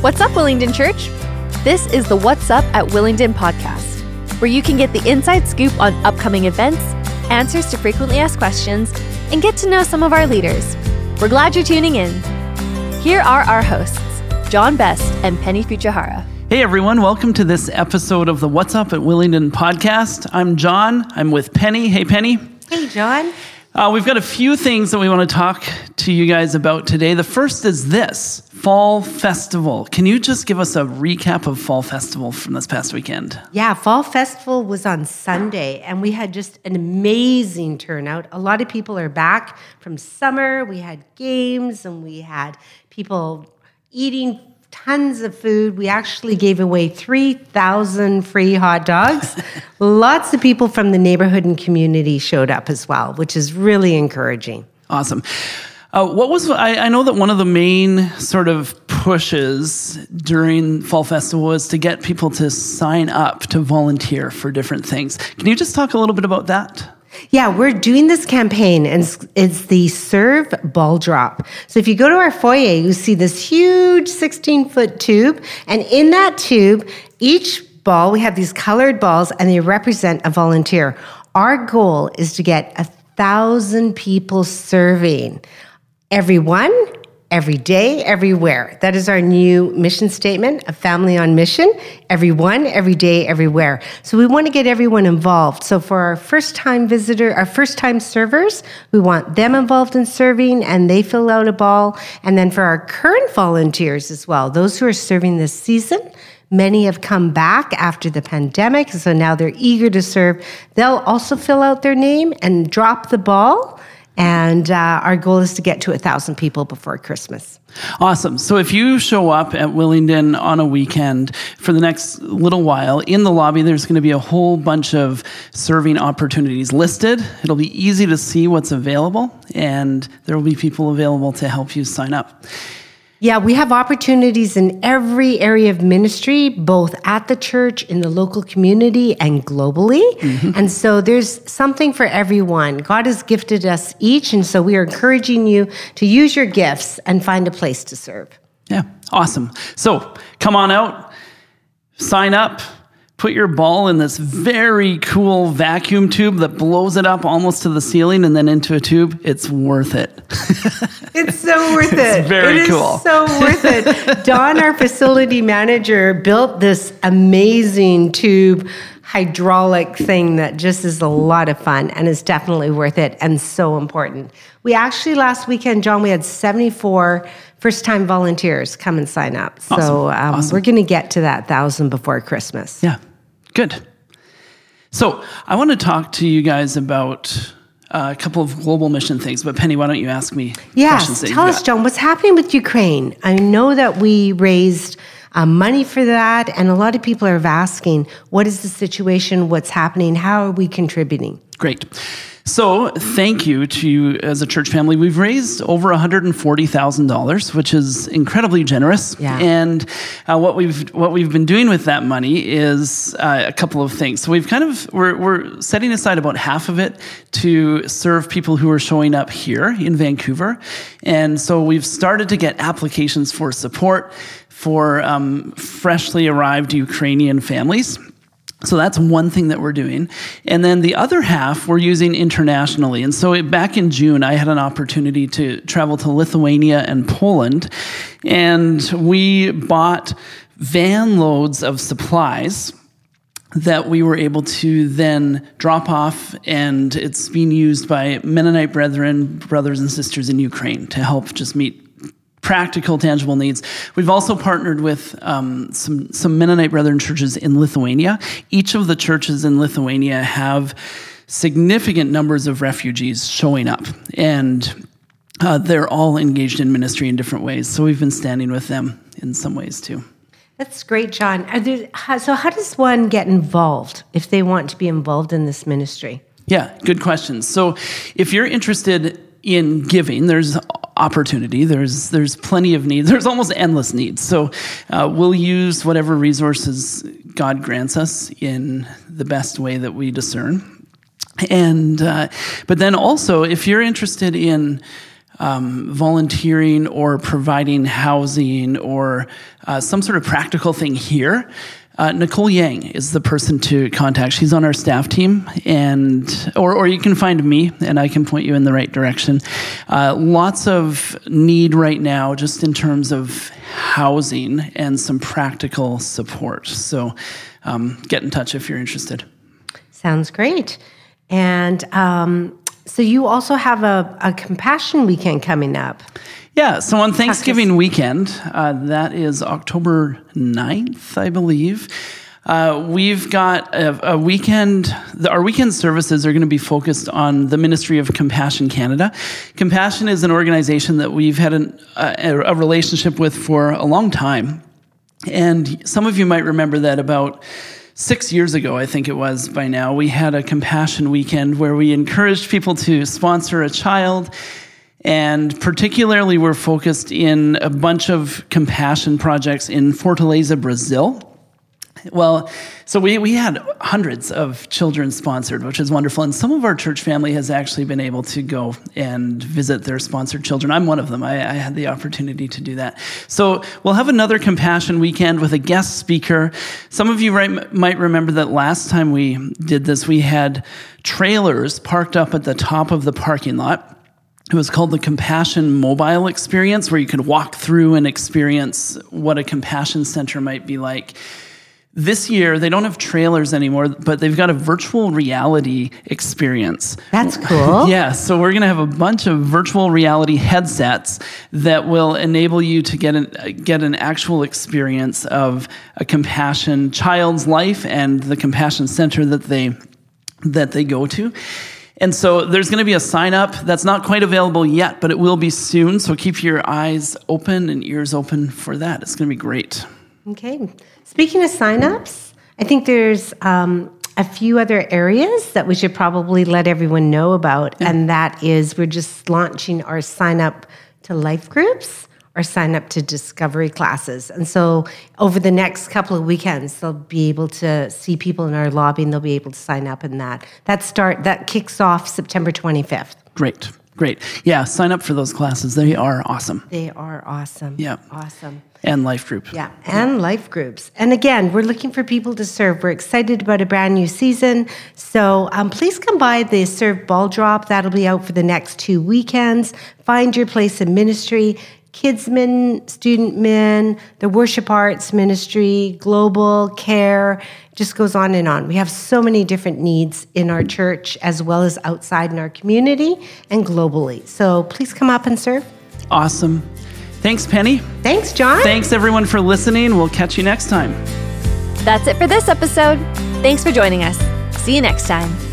What's up, Willingdon Church? This is the What's Up at Willingdon podcast, where you can get the inside scoop on upcoming events, answers to frequently asked questions, and get to know some of our leaders. We're glad you're tuning in. Here are our hosts, John Best and Penny Fuchihara. Hey everyone, welcome to this episode of the What's Up at Willingdon podcast. I'm John, I'm with Penny. Hey Penny. Hey John. We've got a few things that we want to talk to you guys about today. The first is this, Fall Festival. Can you just give us a recap of Fall Festival from this past weekend? Yeah, Fall Festival was on Sunday, and we had just an amazing turnout. A lot of people are back from summer. We had games, and we had people eating tons of food. We actually gave away 3,000 free hot dogs. Lots of people from the neighborhood and community showed up as well, which is really encouraging. Awesome. I know that one of the main sort of pushes during Fall Festival was to get people to sign up to volunteer for different things. Can you just talk a little bit about that? Yeah, we're doing this campaign, and it's the Serve Ball Drop. So if you go to our foyer, you see this huge 16-foot tube, and in that tube, each ball, we have these colored balls, and they represent a volunteer. Our goal is to get 1,000 people serving. Everyone, every day, everywhere. That is our new mission statement, a family on mission, everyone, every day, everywhere. So we want to get everyone involved. So for our first-time servers, we want them involved in serving, and they fill out a ball. And then for our current volunteers as well, those who are serving this season, many have come back after the pandemic, so now they're eager to serve. They'll also fill out their name and drop the ball. And our goal is to get to 1,000 people before Christmas. Awesome. So if you show up at Willingdon on a weekend for the next little while, in the lobby, there's going to be a whole bunch of serving opportunities listed. It'll be easy to see what's available, and there will be people available to help you sign up. Yeah, we have opportunities in every area of ministry, both at the church, in the local community, and globally. Mm-hmm. And so there's something for everyone. God has gifted us each, and so we are encouraging you to use your gifts and find a place to serve. Yeah, awesome. So come on out, sign up. Put your ball in this very cool vacuum tube that blows it up almost to the ceiling and then into a tube. It's worth it. It's so worth it. It's very cool. It is so worth it. Don, our facility manager, built this amazing tube hydraulic thing that just is a lot of fun and is definitely worth it and so important. We actually, last weekend, John, we had 74 first-time volunteers come and sign up. Awesome. So Awesome. We're going to get to that 1,000 before Christmas. Yeah, good. So I want to talk to you guys about a couple of global mission things, but Penny, why don't you ask me questions that tell us, John, what's happening with Ukraine? I know that we raised money for that, and a lot of people are asking, what is the situation, what's happening, how are we contributing? Great. So thank you to you as a church family. We've raised over $140,000, which is incredibly generous. Yeah. And what we've been doing with that money is a couple of things. So we're setting aside about half of it to serve people who are showing up here in Vancouver. And so we've started to get applications for support for freshly arrived Ukrainian families. So that's one thing that we're doing. And then the other half we're using internationally. And so back in June, I had an opportunity to travel to Lithuania and Poland. And we bought van loads of supplies that we were able to then drop off. And it's being used by Mennonite brothers and sisters in Ukraine to help just meet practical, tangible needs. We've also partnered with some Mennonite Brethren churches in Lithuania. Each of the churches in Lithuania have significant numbers of refugees showing up, and they're all engaged in ministry in different ways. So we've been standing with them in some ways too. That's great, John. So how does one get involved if they want to be involved in this ministry? Yeah, good question. So if you're interested in giving, there's opportunity. There's plenty of needs. There's almost endless needs. So we'll use whatever resources God grants us in the best way that we discern. And but then also, if you're interested in volunteering or providing housing or some sort of practical thing here, Nicole Yang is the person to contact. She's on our staff team, or you can find me, and I can point you in the right direction. Lots of need right now, just in terms of housing and some practical support. So get in touch if you're interested. Sounds great. And so you also have a Compassion Weekend coming up. Yeah, so on Thanksgiving weekend, that is October 9th, I believe, we've got a weekend. Our weekend services are going to be focused on the Ministry of Compassion Canada. Compassion is an organization that we've had a relationship with for a long time. And some of you might remember that about 6 years ago, I think it was by now, we had a Compassion Weekend where we encouraged people to sponsor a child. And particularly, we're focused in a bunch of compassion projects in Fortaleza, Brazil. Well, so we had hundreds of children sponsored, which is wonderful. And some of our church family has actually been able to go and visit their sponsored children. I'm one of them. I had the opportunity to do that. So we'll have another Compassion Weekend with a guest speaker. Some of you might remember that last time we did this, we had trailers parked up at the top of the parking lot. It was called the Compassion Mobile Experience, where you could walk through and experience what a compassion center might be like. This year, they don't have trailers anymore, but they've got a virtual reality experience. That's cool. Yeah, so we're going to have a bunch of virtual reality headsets that will enable you to get an actual experience of a compassion child's life and the compassion center that they go to. And so there's going to be a sign up that's not quite available yet, but it will be soon. So keep your eyes open and ears open for that. It's going to be great. Okay. Speaking of signups, I think there's a few other areas that we should probably let everyone know about. Yeah. And that is, we're just launching our sign up to life groups or sign up to discovery classes. And so over the next couple of weekends, they'll be able to see people in our lobby and they'll be able to sign up in that. That kicks off September 25th. Great. Yeah, sign up for those classes. They are awesome. They are awesome. Yeah. Awesome. And life group. Yeah, and life groups. And again, we're looking for people to serve. We're excited about a brand new season. So please come by the Serve Ball Drop. That'll be out for the next 2 weekends. Find your place in ministry. Kidsmen, student men, the worship arts ministry, global care, just goes on and on. We have so many different needs in our church as well as outside in our community and globally. So please come up and serve. Awesome. Thanks, Penny. Thanks, John. Thanks, everyone, for listening. We'll catch you next time. That's it for this episode. Thanks for joining us. See you next time.